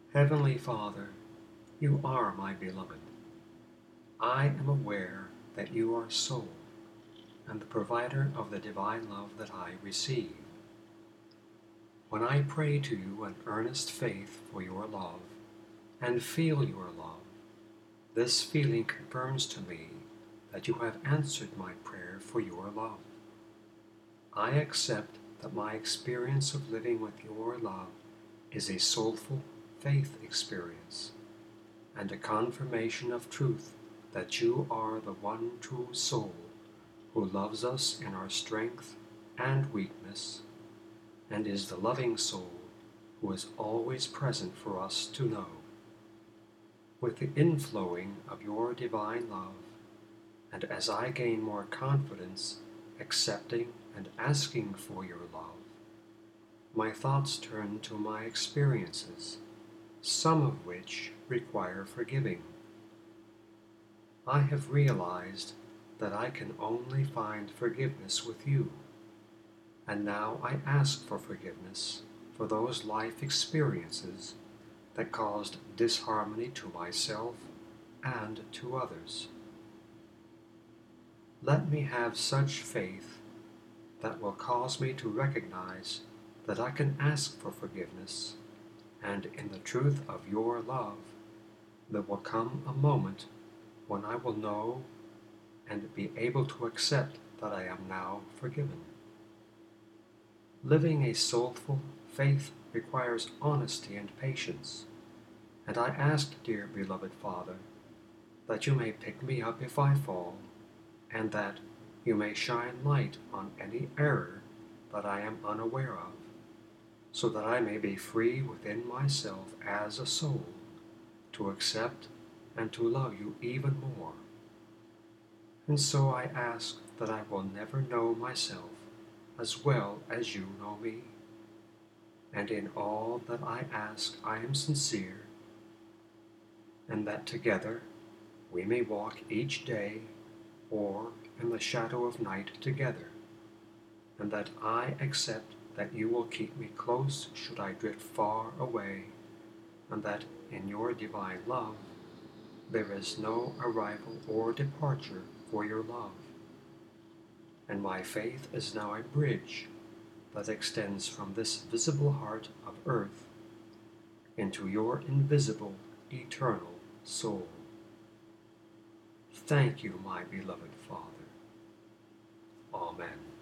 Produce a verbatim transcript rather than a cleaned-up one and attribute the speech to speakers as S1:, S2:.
S1: Heavenly Father, you are my beloved. I am aware that you are soul and the provider of the divine love that I receive. When I pray to you in earnest faith for your love and feel your love, this feeling confirms to me that you have answered my prayer for your love. I accept that my experience of living with your love is a soulful faith experience and a confirmation of truth that you are the one true soul who loves us in our strength and weakness, and is the loving soul who is always present for us to know. With the inflowing of your divine love, and as I gain more confidence accepting and asking for your love, my thoughts turn to my experiences, some of which require forgiving. I have realized that I can only find forgiveness with you, and now I ask for forgiveness for those life experiences that caused disharmony to myself and to others. Let me have such faith that will cause me to recognize that I can ask for forgiveness, and in the truth of your love, there will come a moment when I will know and be able to accept that I am now forgiven. Living a soulful faith requires honesty and patience, and I ask, dear beloved Father, that you may pick me up if I fall, and that you may shine light on any error that I am unaware of, so that I may be free within myself as a soul to accept and to love you even more. And so I ask that I will never know myself as well as you know me, and in all that I ask I am sincere, and that together we may walk each day or in the shadow of night together, and that I accept that you will keep me close should I drift far away, and that in your divine love there is no arrival or departure for your love. And my faith is now a bridge that extends from this visible heart of earth into your invisible, eternal soul. Thank you, my beloved Father. Amen.